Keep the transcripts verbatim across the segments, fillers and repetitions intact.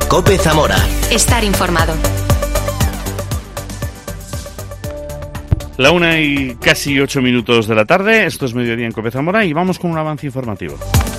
COPE Zamora. Estar informado. La una y casi ocho minutos de la tarde, esto es Mediodía en COPE Zamora y vamos con un avance informativo.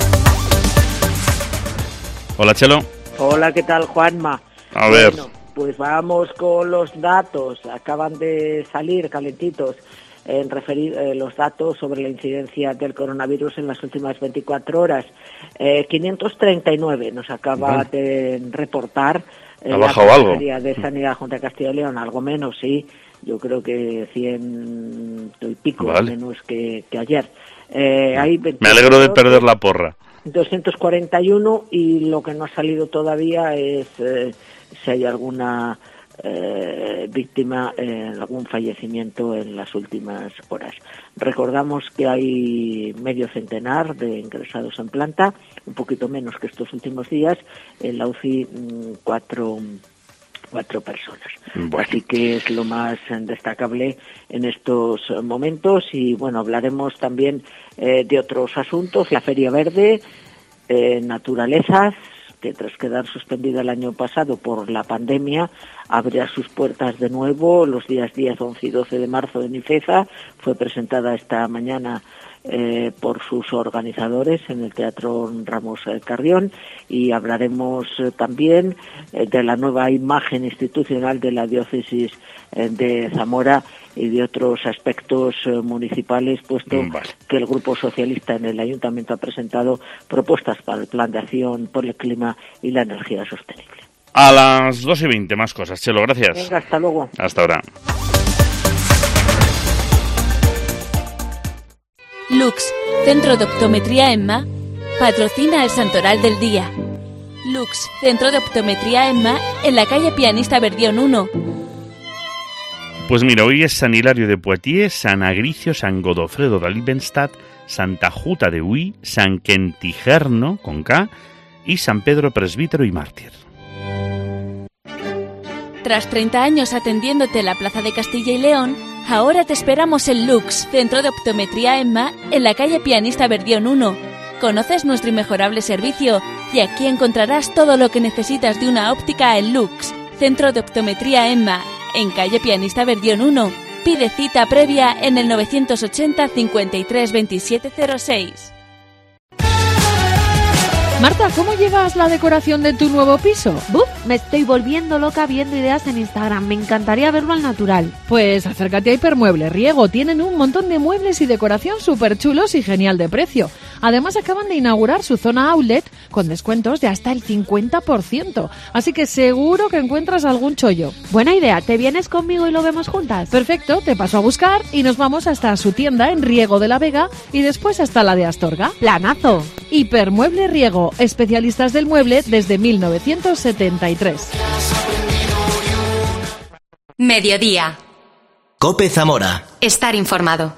Hola, Chelo. Hola, ¿qué tal, Juanma? A ver. Bueno, pues vamos con los datos. Acaban de salir calentitos en referir eh, los datos sobre la incidencia del coronavirus en las últimas veinticuatro horas. Eh, quinientos treinta y nueve nos acaba vale. de reportar eh, ¿Ha bajado la algo? Secretaría de Sanidad Junta de Castilla y León, algo menos, sí. Yo creo que cien y pico vale. menos que, que ayer. Eh, hay Me alegro de perder la porra. doscientos cuarenta y uno y lo que no ha salido todavía es eh, si hay alguna eh, víctima, eh, algún fallecimiento en las últimas horas. Recordamos que hay medio centenar de ingresados en planta, un poquito menos que estos últimos días, en la U C I cuatro, cuatro personas. Bueno. Así que es lo más destacable en estos momentos y bueno, hablaremos también eh, de otros asuntos, la Feria Verde, eh, Naturalezas, que tras quedar suspendida el año pasado por la pandemia, abrirá sus puertas de nuevo los días diez, once y doce de marzo en Ifeza. Fue presentada esta mañana eh, por sus organizadores en el Teatro Ramos Carrión y hablaremos eh, también eh, de la nueva imagen institucional de la diócesis eh, de Zamora y de otros aspectos eh, municipales, puesto vale. que el Grupo Socialista en el Ayuntamiento ha presentado propuestas para el Plan de Acción por el Clima y la Energía Sostenible. A las dos y veinte, más cosas. Chelo, gracias. Venga, hasta luego. Hasta ahora. Lux, Centro de Optometría EMMA, patrocina el Santoral del Día. Lux, Centro de Optometría EMMA, en la calle Pianista Verdión uno. Pues mira, hoy es San Hilario de Poitiers, San Agricio, San Godofredo de Libenstadt, Santa Juta de Huy, San Quentigerno, con K, y San Pedro Presbítero y Mártir. Tras treinta años atendiéndote en la Plaza de Castilla y León, ahora te esperamos en Lux, Centro de Optometría EMMA, en la calle Pianista Verdión uno. Conoces nuestro inmejorable servicio y aquí encontrarás todo lo que necesitas de una óptica en Lux, Centro de Optometría EMMA, en calle Pianista Verdión uno. Pide cita previa en el novecientos ochenta, cincuenta y tres, veintisiete cero seis. Marta, ¿cómo llevas la decoración de tu nuevo piso? ¡Buf! Me estoy volviendo loca viendo ideas en Instagram. Me encantaría verlo al natural. Pues acércate a Hipermueble Riego. Tienen un montón de muebles y decoración súper chulos y genial de precio. Además, acaban de inaugurar su zona outlet con descuentos de hasta el cincuenta por ciento. Así que seguro que encuentras algún chollo. Buena idea. ¿Te vienes conmigo y lo vemos juntas? Perfecto. Te paso a buscar y nos vamos hasta su tienda en Riego de la Vega y después hasta la de Astorga. ¡Planazo! Hipermueble Riego. Especialistas del mueble desde mil novecientos setenta y tres. Mediodía. COPE Zamora. Estar informado.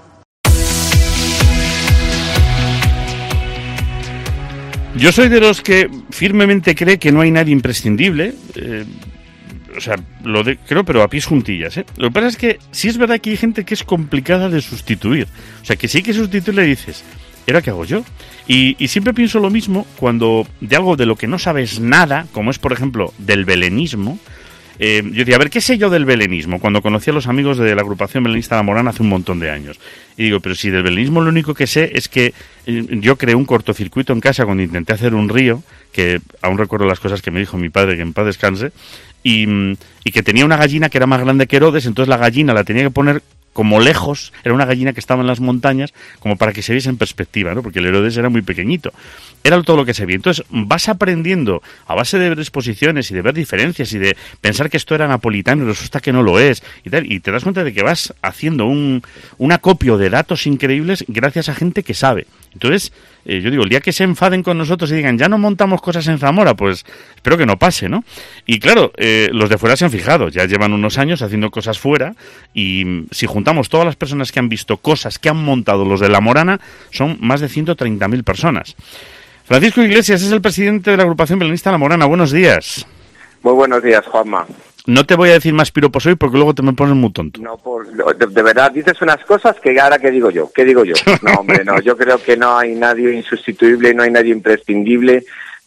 Yo soy de los que firmemente cree que no hay nadie imprescindible. Eh, o sea, lo de, creo, pero a pies juntillas, ¿eh? Lo que pasa es que sí es verdad que hay gente que es complicada de sustituir. O sea, que sí que sustituirle dices, ¿era qué hago yo? Y, y siempre pienso lo mismo cuando de algo de lo que no sabes nada, como es, por ejemplo, del belenismo. Eh, yo decía, a ver, ¿qué sé yo del belenismo? Cuando conocí a los amigos de la agrupación belenista La Morana hace un montón de años. Y digo, pero si del belenismo lo único que sé es que eh, yo creé un cortocircuito en casa cuando intenté hacer un río, que aún recuerdo las cosas que me dijo mi padre, que en paz descanse, y, y que tenía una gallina que era más grande que Herodes, entonces la gallina la tenía que poner como lejos, era una gallina que estaba en las montañas, como para que se viese en perspectiva, ¿no? Porque el Herodes era muy pequeñito. Era todo lo que se veía. Entonces vas aprendiendo a base de ver exposiciones y de ver diferencias y de pensar que esto era napolitano y resulta que no lo es y tal, y te das cuenta de que vas haciendo un, un acopio de datos increíbles gracias a gente que sabe. Entonces, eh, yo digo, el día que se enfaden con nosotros y digan, ya no montamos cosas en Zamora, pues espero que no pase, ¿no? Y claro, eh, los de fuera se han fijado, ya llevan unos años haciendo cosas fuera y si juntamos todas las personas que han visto cosas que han montado los de La Morana, son más de ciento treinta mil personas. Francisco Iglesias es el presidente de la agrupación belenista La Morana. Buenos días. Muy buenos días, Juanma. No te voy a decir más piropos hoy porque luego te me pones muy tonto. No, por, de, de verdad dices unas cosas que ahora ¿qué digo yo? ¿Qué digo yo? No, hombre, no. Yo creo que no hay nadie insustituible, no hay nadie imprescindible.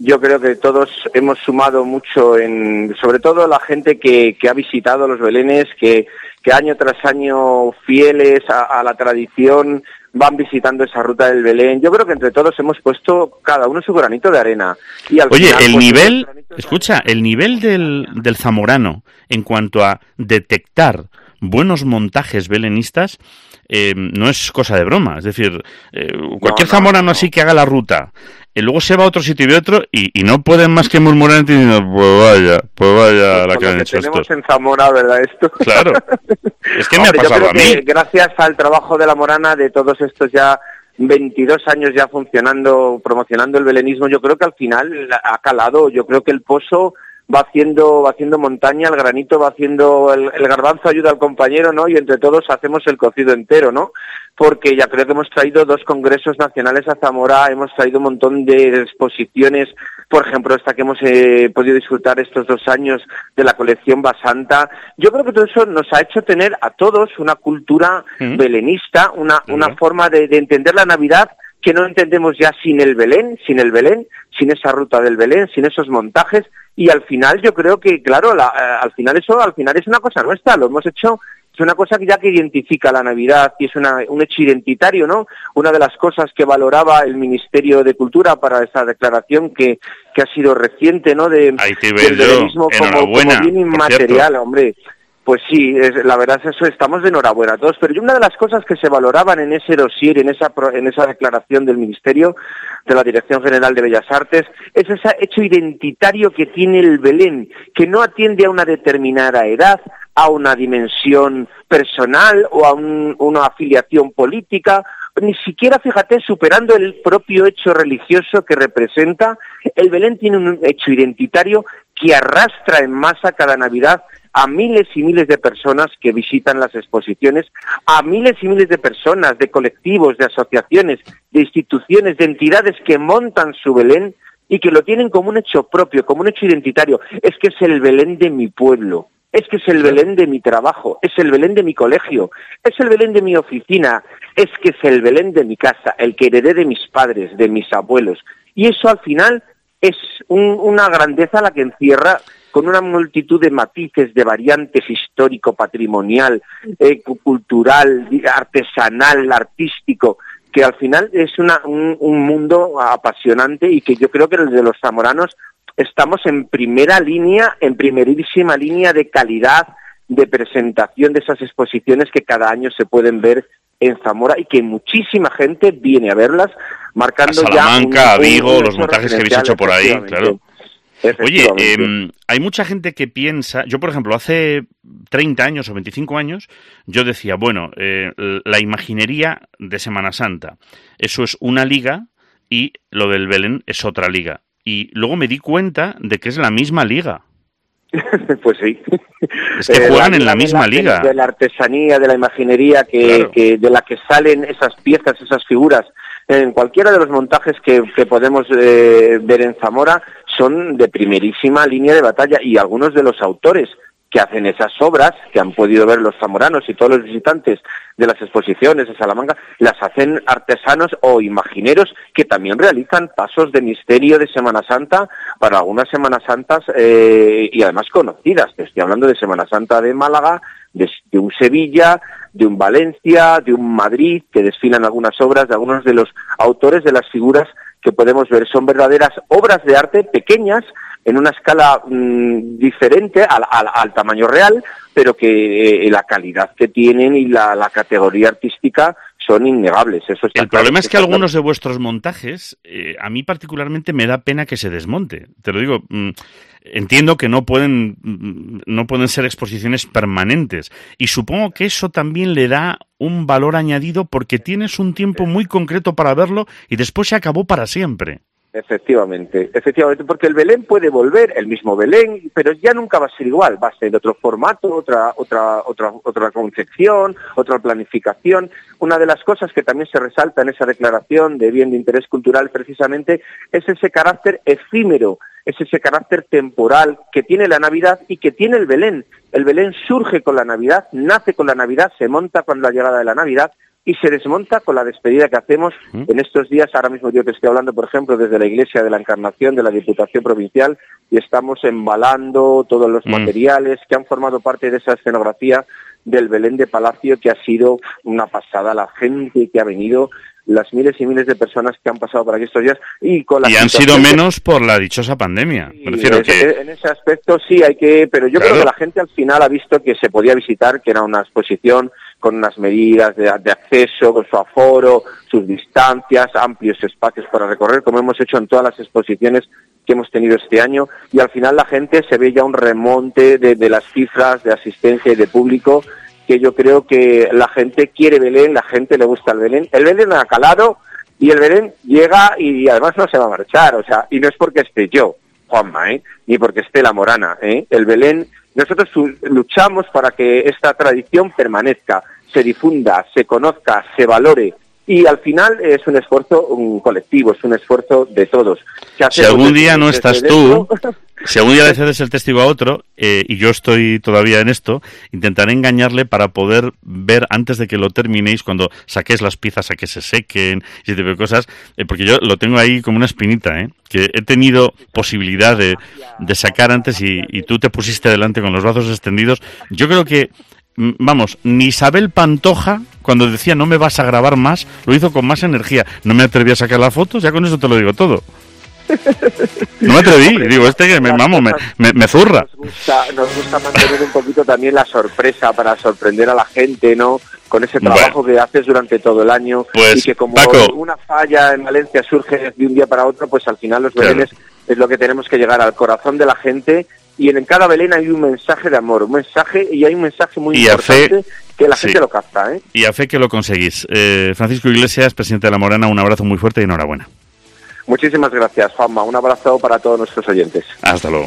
yo creo que todos hemos sumado mucho, en, sobre todo la gente que, que ha visitado los belenes, que, que año tras año fieles a, a la tradición van visitando esa ruta del Belén. Yo creo que entre todos hemos puesto cada uno su granito de arena. Y al Oye, final, el pues, nivel, escucha, el nivel del, del zamorano en cuanto a detectar buenos montajes belenistas eh, no es cosa de broma. Es decir, eh, cualquier no, no, zamorano no. así que haga la ruta, y luego se va a otro sitio y otro, y, y no pueden más que murmurar diciendo, pues vaya, pues vaya pues la que han hecho tenemos estos. En Zamora, ¿verdad? Esto. Claro. Es que me Hombre, ha pasado yo creo a mí. Que gracias al trabajo de la Morana, de todos estos ya veintidós años ya funcionando, promocionando el belenismo, yo creo que al final ha calado. Yo creo que el pozo va haciendo va haciendo montaña, el granito va haciendo, el, el garbanzo ayuda al compañero, ¿no? Y entre todos hacemos el cocido entero, ¿no? Porque ya creo que hemos traído dos congresos nacionales a Zamora, hemos traído un montón de exposiciones, por ejemplo, esta que hemos eh, podido disfrutar estos dos años de la colección Basanta. Yo creo que todo eso nos ha hecho tener a todos una cultura ¿Mm? belenista, una, ¿Mm? una forma de, de entender la Navidad que no entendemos ya sin el Belén, sin el Belén, sin esa ruta del Belén, sin esos montajes. Y al final yo creo que, claro, la, eh, al final eso al final es una cosa nuestra, lo hemos hecho, es una cosa que ya que identifica la Navidad y es una, un hecho identitario, ¿no? Una de las cosas que valoraba el Ministerio de Cultura para esa declaración que, que ha sido reciente, ¿no? De, Ahí te del belenismo como, como bien inmaterial, hombre. Pues sí, es, la verdad es eso, estamos de enhorabuena a todos, pero una de las cosas que se valoraban en ese dossier, en esa en esa declaración del Ministerio, de la Dirección General de Bellas Artes, es ese hecho identitario que tiene el Belén, que no atiende a una determinada edad, a una dimensión personal o a un, una afiliación política, ni siquiera, fíjate, superando el propio hecho religioso que representa. El Belén tiene un hecho identitario que arrastra en masa cada Navidad a miles y miles de personas que visitan las exposiciones, a miles y miles de personas, de colectivos, de asociaciones, de instituciones, de entidades que montan su Belén y que lo tienen como un hecho propio, como un hecho identitario. Es que es el Belén de mi pueblo, es que es el Belén de mi trabajo, es el Belén de mi colegio, es el Belén de mi oficina, es que es el Belén de mi casa, el que heredé de mis padres, de mis abuelos. Y eso al final es un, una grandeza la que encierra, con una multitud de matices, de variantes histórico, patrimonial, eh, cultural, artesanal, artístico, que al final es una, un, un mundo apasionante y que yo creo que desde los zamoranos estamos en primera línea, en primerísima línea de calidad, de presentación de esas exposiciones que cada año se pueden ver en Zamora y que muchísima gente viene a verlas, marcando a Salamanca, ya un, a Vigo, un los montajes que habéis hecho por ahí, claro. Oye, eh, hay mucha gente que piensa, yo por ejemplo, hace treinta años o veinticinco años, yo decía, bueno, eh, la imaginería de Semana Santa, eso es una liga y lo del Belén es otra liga. Y luego me di cuenta de que es la misma liga. Pues sí. Es que juegan eh, en la misma la, liga. De la artesanía, de la imaginería, que, claro. que de la que salen esas piezas, esas figuras, en cualquiera de los montajes que, que podemos eh, ver en Zamora, son de primerísima línea de batalla, y algunos de los autores que hacen esas obras, que han podido ver los zamoranos y todos los visitantes de las exposiciones de Salamanca, las hacen artesanos o imagineros que también realizan pasos de misterio de Semana Santa para algunas Semanas Santas eh, y además conocidas. Te estoy hablando de Semana Santa de Málaga, de, de un Sevilla, de un Valencia, de un Madrid, que desfilan algunas obras de algunos de los autores de las figuras que podemos ver. Son verdaderas obras de arte pequeñas, en una escala mmm, diferente al, al, al tamaño real, pero que eh, la calidad que tienen y la, la categoría artística son innegables. Eso está El claro, problema es que está algunos claro. de vuestros montajes, eh, a mí particularmente me da pena que se desmonte. Te lo digo, mmm, entiendo que no pueden, mmm, no pueden ser exposiciones permanentes, y supongo que eso también le da un valor añadido porque tienes un tiempo muy concreto para verlo y después se acabó para siempre. Efectivamente, efectivamente, porque el Belén puede volver, el mismo Belén, pero ya nunca va a ser igual, va a ser de otro formato, otra, otra, otra, otra concepción, otra planificación. Una de las cosas que también se resalta en esa declaración de bien de interés cultural precisamente es ese carácter efímero, es ese carácter temporal que tiene la Navidad y que tiene el Belén. El Belén surge con la Navidad, nace con la Navidad, se monta con la llegada de la Navidad, y se desmonta con la despedida que hacemos ¿Mm? en estos días. Ahora mismo yo te estoy hablando, por ejemplo, desde la Iglesia de la Encarnación de la Diputación Provincial, y estamos embalando todos los ¿Mm? materiales que han formado parte de esa escenografía del Belén de Palacio, que ha sido una pasada. La gente que ha venido, las miles y miles de personas que han pasado por aquí estos días, y con la y han sido menos por la dichosa pandemia. Sí, Me refiero en, que... en ese aspecto sí hay que, pero yo claro. creo que la gente al final ha visto que se podía visitar, que era una exposición con unas medidas de, de acceso, con su aforo, sus distancias, amplios espacios para recorrer, como hemos hecho en todas las exposiciones que hemos tenido este año, y al final la gente se ve ya un remonte de, de las cifras de asistencia y de público, que yo creo que la gente quiere Belén, la gente le gusta el Belén. El Belén ha calado y el Belén llega y además no se va a marchar, o sea, y no es porque esté yo, Juanma, ¿eh? ni porque esté la Morana, ¿eh? El Belén, nosotros luchamos para que esta tradición permanezca, se difunda, se conozca, se valore, y al final es un esfuerzo un colectivo, es un esfuerzo de todos. Si algún día no estás tú, si algún día le cedes el testigo a otro, eh, y yo estoy todavía en esto, intentaré engañarle para poder ver antes de que lo terminéis, cuando saquéis las piezas a que se sequen, y ese tipo de cosas, eh, porque yo lo tengo ahí como una espinita, ¿eh? que he tenido posibilidad de, de sacar antes y, y tú te pusiste delante con los brazos extendidos. Yo creo que vamos, ni Isabel Pantoja, cuando decía no me vas a grabar más, lo hizo con más energía. No me atreví a sacar las fotos, ya con eso te lo digo todo. No me atreví, Hombre, digo, este que me, vamos, me, me, me zurra. Nos gusta, nos gusta mantener un poquito también la sorpresa para sorprender a la gente, ¿no? Con ese trabajo bueno. que haces durante todo el año, pues, y que como Paco, una falla en Valencia surge de un día para otro, pues al final los belenes claro. es lo que tenemos que llegar al corazón de la gente. Y en cada Belén hay un mensaje de amor, un mensaje, y hay un mensaje muy y importante fe, que la gente sí. lo capta, ¿eh? Y a fe que lo conseguís. Eh, Francisco Iglesias, presidente de La Morana, un abrazo muy fuerte y enhorabuena. Muchísimas gracias, Juanma. Un abrazo para todos nuestros oyentes. Hasta luego.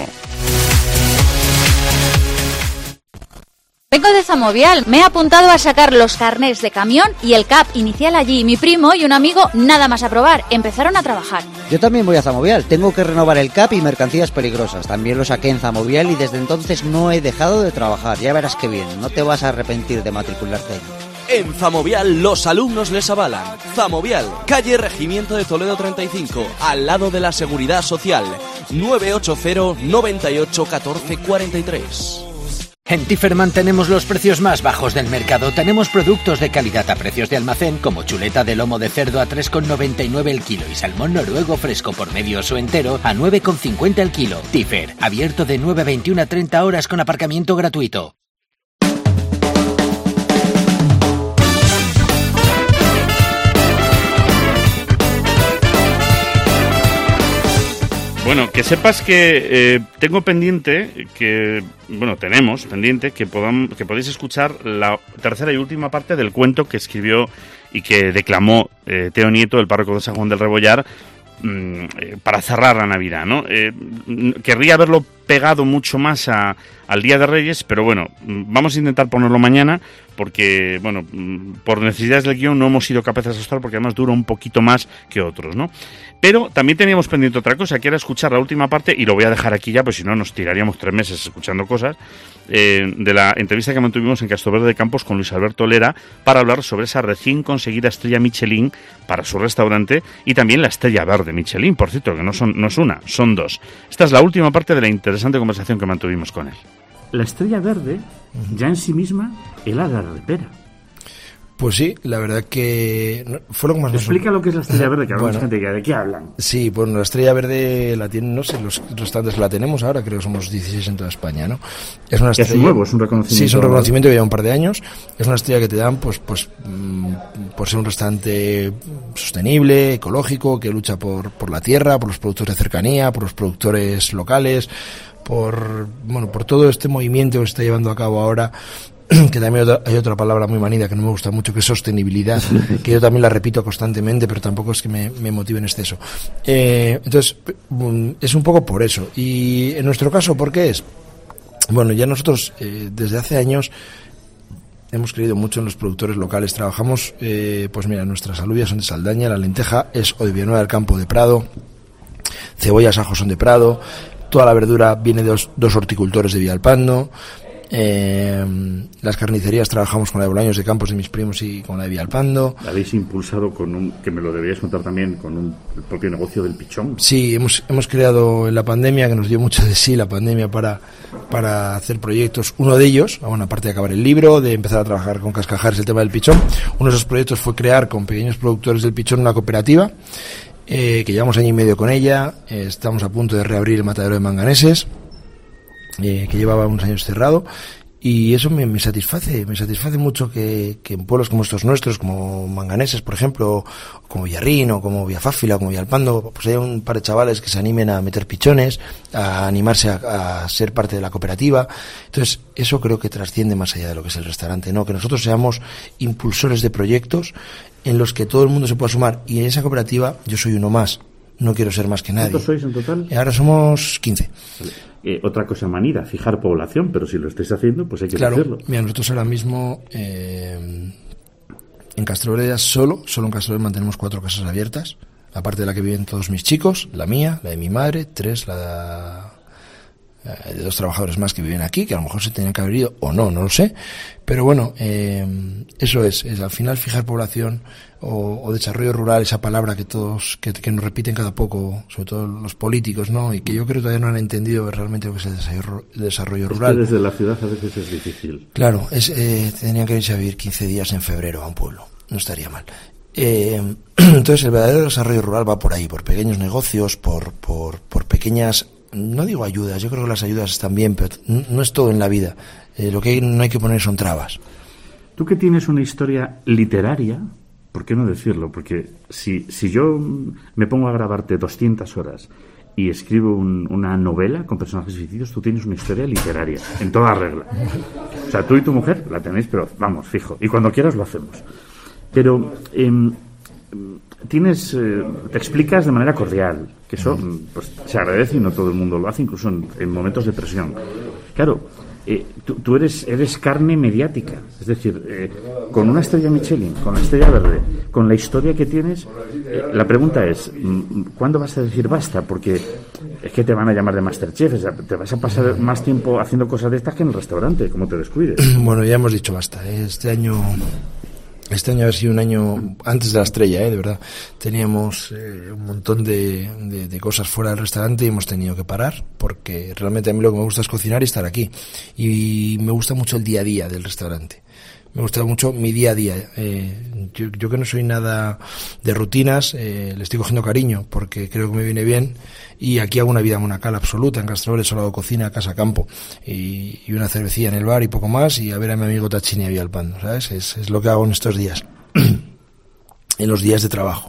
Vengo de Zamovial, me he apuntado a sacar los carnés de camión y el C A P inicial allí. Mi primo y un amigo, nada más aprobar, empezaron a trabajar. Yo también voy a Zamovial, tengo que renovar el C A P y mercancías peligrosas. También lo saqué en Zamovial y desde entonces no he dejado de trabajar. Ya verás que bien, no te vas a arrepentir de matricularte allí. En Zamovial los alumnos les avalan. Zamovial, calle Regimiento de Toledo treinta y cinco, al lado de la Seguridad Social. nueve ocho cero, noventa y ocho, catorce, cuarenta y tres. En Tiferman tenemos los precios más bajos del mercado. Tenemos productos de calidad a precios de almacén, como chuleta de lomo de cerdo a tres con noventa y nueve el kilo y salmón noruego fresco por medios o entero a nueve con cincuenta el kilo. Tifer, abierto de nueve a veintiuna a treinta horas con aparcamiento gratuito. Bueno, que sepas que eh, tengo pendiente, que bueno, tenemos pendiente que podam, que podéis escuchar la tercera y última parte del cuento que escribió y que declamó eh, Teo Nieto, el párroco de San Juan del Rebollar, mmm, eh, para cerrar la Navidad, ¿no? Eh, querría haberlo pegado mucho más a, al Día de Reyes, pero bueno, vamos a intentar ponerlo mañana, porque, bueno, por necesidades del guión no hemos sido capaces de asustar, porque además dura un poquito más que otros, ¿no? Pero también teníamos pendiente otra cosa, que era escuchar la última parte, y lo voy a dejar aquí ya, pues si no nos tiraríamos tres meses escuchando cosas, eh, de la entrevista que mantuvimos en Castroverde de Campos con Luis Alberto Lera, para hablar sobre esa recién conseguida estrella Michelin para su restaurante, y también la estrella verde Michelin, por cierto, que no, son, no es una, son dos. Esta es la última parte de la interesante conversación que mantuvimos con él. La estrella verde, ya en sí misma, era la repera. Pues sí, la verdad que fue lo que más nos... Explica lo que es la estrella verde, que ahora bueno, gente que ¿de qué hablan? Sí, bueno, la estrella verde la tienen, no sé, los restaurantes la tenemos ahora, creo que somos dieciséis en toda España, ¿no? Es una estrella... Es nuevo, es un reconocimiento. Sí, es un reconocimiento que lleva un par de años. Es una estrella que te dan, pues, pues, por ser un restaurante sostenible, ecológico, que lucha por, por la tierra, por los productos de cercanía, por los productores locales, por, bueno, por todo este movimiento que se está llevando a cabo ahora, que también hay otra palabra muy manida que no me gusta mucho, que es sostenibilidad, que yo también la repito constantemente, pero tampoco es que me, me motive en exceso. Eh, entonces, es un poco por eso. Y en nuestro caso, ¿por qué es? Bueno, ya nosotros eh, desde hace años hemos creído mucho en los productores locales. Trabajamos, eh, pues mira, nuestras alubias son de Saldaña, la lenteja es o de Villanueva del Campo de Prado, cebollas, ajos son de Prado, toda la verdura viene de dos, dos horticultores de Villalpando. Eh, las carnicerías trabajamos con la de Bolaños de Campos de mis primos y con la de Villalpando. La habéis impulsado con un, que me lo deberías contar también, con un, el propio negocio del pichón. Sí, hemos, hemos creado en la pandemia, que nos dio mucho de sí la pandemia para, para hacer proyectos. Uno de ellos, bueno, aparte de acabar el libro, de empezar a trabajar con Cascajares el tema del pichón, uno de esos proyectos fue crear con pequeños productores del pichón una cooperativa, eh, que llevamos año y medio con ella. Eh, estamos a punto de reabrir el matadero de Manganeses, Eh, que llevaba unos años cerrado, y eso me, me satisface, me satisface mucho que, que en pueblos como estos nuestros, como Manganeses, por ejemplo, como Villarrín, o como Villafáfila, o como Villalpando, pues haya un par de chavales que se animen a meter pichones, a animarse a, a ser parte de la cooperativa. Entonces, eso creo que trasciende más allá de lo que es el restaurante, ¿no? Que nosotros seamos impulsores de proyectos en los que todo el mundo se pueda sumar, y en esa cooperativa yo soy uno más. No quiero ser más que nadie. ¿Cuántos sois en total? Ahora somos quince. Vale. Eh, otra cosa manida, fijar población, pero si lo estáis haciendo, pues hay que claro, hacerlo. Mira, nosotros ahora mismo eh, en Castro solo, solo en Castro mantenemos cuatro casas abiertas, aparte de la que viven todos mis chicos, la mía, la de mi madre, tres, la de, eh, de dos trabajadores más que viven aquí, que a lo mejor se tenían que haber ido o no, no lo sé. Pero bueno, eh, eso es, es al final fijar población o, o desarrollo rural, esa palabra que todos, que, que nos repiten cada poco, sobre todo los políticos, ¿no? Y que yo creo que todavía no han entendido realmente lo que es el desarrollo, el desarrollo rural. Es que desde la ciudad a veces es difícil. Claro, es, eh, tenían que irse a vivir quince días en febrero a un pueblo, no estaría mal. Eh, entonces el verdadero desarrollo rural va por ahí, por pequeños negocios, por, por, por pequeñas, no digo ayudas, yo creo que las ayudas están bien, pero no es todo en la vida. Eh, lo que hay, no hay que poner son trabas. Tú que tienes una historia literaria, ¿por qué no decirlo? Porque si, si yo me pongo a grabarte doscientas horas y escribo un, una novela con personajes ficticios, tú tienes una historia literaria, en toda regla. O sea, tú y tu mujer la tenéis, pero vamos, fijo. Y cuando quieras lo hacemos. Pero eh, tienes, eh, te explicas de manera cordial, que eso pues, se agradece y no todo el mundo lo hace, incluso en, en momentos de presión. Claro. Eh, tú, tú eres eres carne mediática, es decir, eh, con una estrella Michelin, con la estrella verde, con la historia que tienes, eh, la pregunta es, ¿cuándo vas a decir basta? Porque es que te van a llamar de Masterchef, o sea, te vas a pasar más tiempo haciendo cosas de estas que en el restaurante, como te descuides. Bueno, ya hemos dicho basta, este año... Este año ha sido un año antes de la estrella, ¿eh? De verdad. Teníamos eh, un montón de, de, de cosas fuera del restaurante y hemos tenido que parar, porque realmente a mí lo que me gusta es cocinar y estar aquí. Y me gusta mucho el día a día del restaurante. Me gusta mucho mi día a día. Eh, yo, yo que no soy nada de rutinas, eh, le estoy cogiendo cariño porque creo que me viene bien. Y aquí hago una vida monacal absoluta. En Castrovere solo hago cocina, casa, campo. Y, y una cervecilla en el bar y poco más. Y a ver a mi amigo Tachini a Villalpando, ¿sabes? Es, es lo que hago en estos días. En los días de trabajo.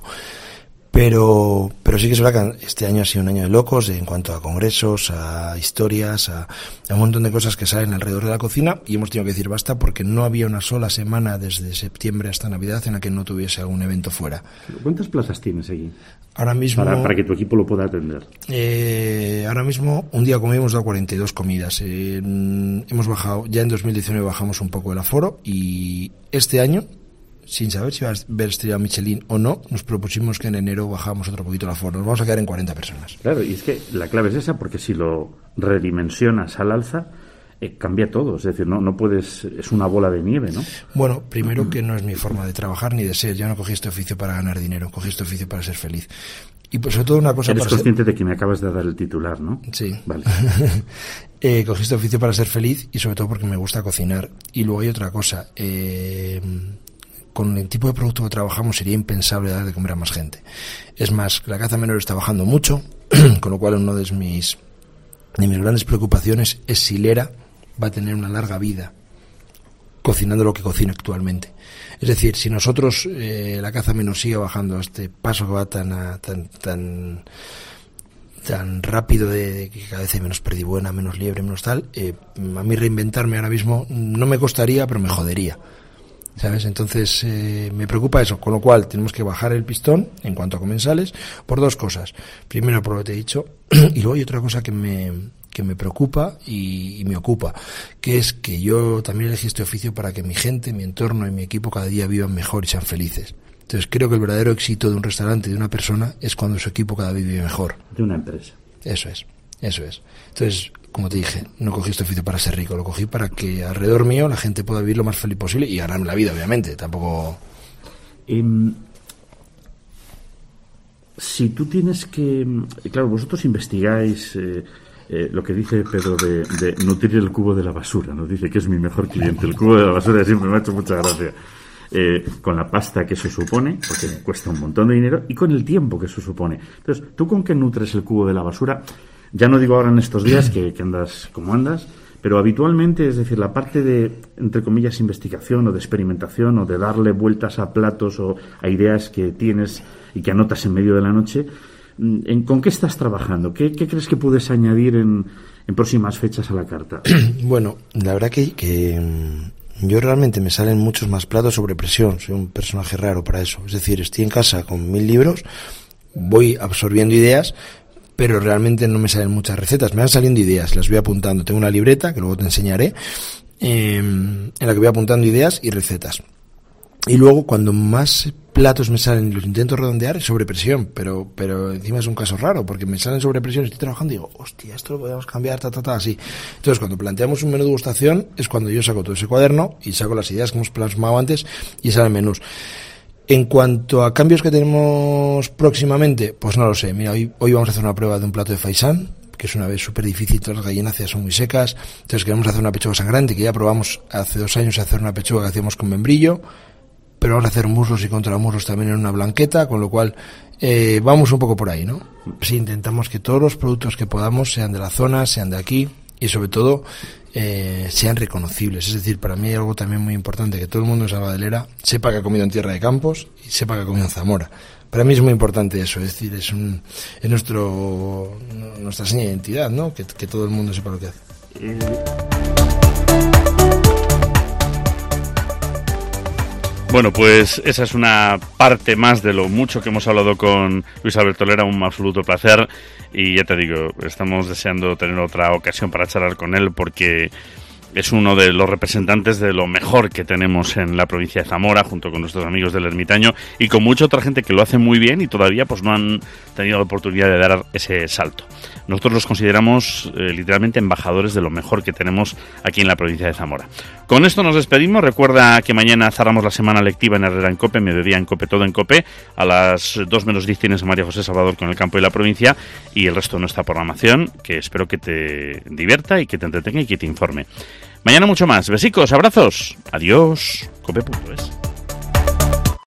Pero, pero sí que es verdad que este año ha sido un año de locos en cuanto a congresos, a historias, a, a un montón de cosas que salen alrededor de la cocina, y hemos tenido que decir basta porque no había una sola semana desde septiembre hasta Navidad en la que no tuviese algún evento fuera. ¿Cuántas plazas tienes allí? Ahora mismo... Para, para que tu equipo lo pueda atender. Eh, ahora mismo, un día como hemos dado cuarenta y dos comidas. Eh, hemos bajado, ya en dos mil diecinueve bajamos un poco el aforo, y este año, sin saber si va a ver estrella Michelin o no, nos propusimos que en enero bajamos otro poquito el aforo. Nos vamos a quedar en cuarenta personas. Claro, y es que la clave es esa, porque si lo redimensionas al alza, eh, cambia todo. Es decir, no no puedes, es una bola de nieve, ¿no? Bueno, primero que no es mi forma de trabajar ni de ser. Yo no cogí este oficio para ganar dinero, cogí este oficio para ser feliz. Y pues sobre todo una cosa... Eres para consciente ser... de que me acabas de dar el titular, ¿no? Sí. Vale. eh, cogí este oficio para ser feliz y sobre todo porque me gusta cocinar. Y luego hay otra cosa... Eh... Con el tipo de producto que trabajamos sería impensable dar de comer a más gente. Es más, la caza menor está bajando mucho, con lo cual una de mis, de mis grandes preocupaciones es si Lera va a tener una larga vida cocinando lo que cocina actualmente. Es decir, si nosotros, eh, la caza menor sigue bajando a este paso que va tan a, tan tan tan rápido de, de que cada vez hay menos perdibuena, menos liebre, menos tal, eh, a mí reinventarme ahora mismo no me costaría, pero me jodería. ¿Sabes? Entonces eh, me preocupa eso, con lo cual tenemos que bajar el pistón en cuanto a comensales por dos cosas. Primero, por lo que te he dicho, y luego hay otra cosa que me que me preocupa y, y me ocupa, que es que yo también elegí este oficio para que mi gente, mi entorno y mi equipo cada día vivan mejor y sean felices. Entonces creo que el verdadero éxito de un restaurante, de una persona, es cuando su equipo cada día vive mejor. De una empresa. Eso es. Eso es. Entonces, como te dije, no cogí este oficio para ser rico, lo cogí para que alrededor mío la gente pueda vivir lo más feliz posible y ganarme la vida, obviamente. Tampoco... Eh, si tú tienes que... Claro, vosotros investigáis eh, eh, lo que dice Pedro de, de nutrir el cubo de la basura. Nos dice que es mi mejor cliente. El cubo de la basura siempre me ha hecho mucha gracia. Eh, con la pasta que eso supone, porque me cuesta un montón de dinero, y con el tiempo que eso supone. Entonces, ¿tú con qué nutres el cubo de la basura? Ya no digo ahora en estos días que, que andas como andas, pero habitualmente, es decir, la parte de, entre comillas, investigación o de experimentación o de darle vueltas a platos o a ideas que tienes y que anotas en medio de la noche, ¿en, ¿con qué estás trabajando? ¿Qué, qué crees que puedes añadir en, en próximas fechas a la carta? Bueno, la verdad que... que... yo realmente me salen muchos más platos sobre presión, soy un personaje raro para eso. Es decir, estoy en casa con mil libros, voy absorbiendo ideas, pero realmente no me salen muchas recetas. Me van saliendo ideas, las voy apuntando. Tengo una libreta, que luego te enseñaré, eh, en la que voy apuntando ideas y recetas. Y luego, cuando más platos me salen y los intento redondear, es sobre presión, pero pero encima es un caso raro, porque me salen sobre presión, estoy trabajando y digo, hostia, esto lo podemos cambiar, ta, ta, ta, así. Entonces, cuando planteamos un menú de degustación, es cuando yo saco todo ese cuaderno y saco las ideas que hemos plasmado antes y salen menús. En cuanto a cambios que tenemos próximamente, pues no lo sé. Mira, hoy, hoy vamos a hacer una prueba de un plato de faisán, que es una vez súper difícil, todas las gallináceas son muy secas. Entonces queremos hacer una pechuga sangrante, que ya probamos hace dos años hacer una pechuga que hacíamos con membrillo, pero vamos a hacer muslos y contramuslos también en una blanqueta, con lo cual eh, vamos un poco por ahí, ¿no? Sí, intentamos que todos los productos que podamos sean de la zona, sean de aquí y sobre todo eh, sean reconocibles. Es decir, para mí hay algo también muy importante, que todo el mundo en Salvadelera sepa que ha comido en Tierra de Campos y sepa que ha comido en Zamora. Para mí es muy importante eso, es decir, es, un, es nuestro nuestra seña de identidad, ¿no? Que, que todo el mundo sepa lo que hace. Eh... Bueno, pues esa es una parte más de lo mucho que hemos hablado con Luis Alberto Lera, un absoluto placer, y ya te digo, estamos deseando tener otra ocasión para charlar con él porque es uno de los representantes de lo mejor que tenemos en la provincia de Zamora, junto con nuestros amigos del Ermitaño y con mucha otra gente que lo hace muy bien y todavía pues no han tenido la oportunidad de dar ese salto. Nosotros los consideramos eh, literalmente embajadores de lo mejor que tenemos aquí en la provincia de Zamora. Con esto nos despedimos. Recuerda que mañana cerramos la semana lectiva en Herrera en COPE, mediodía en COPE, todo en COPE. A las dos menos diez tienes a María José Salvador con el campo y la provincia y el resto de nuestra programación, que espero que te divierta y que te entretenga y que te informe. Mañana mucho más. Besicos, abrazos. Adiós. cope punto es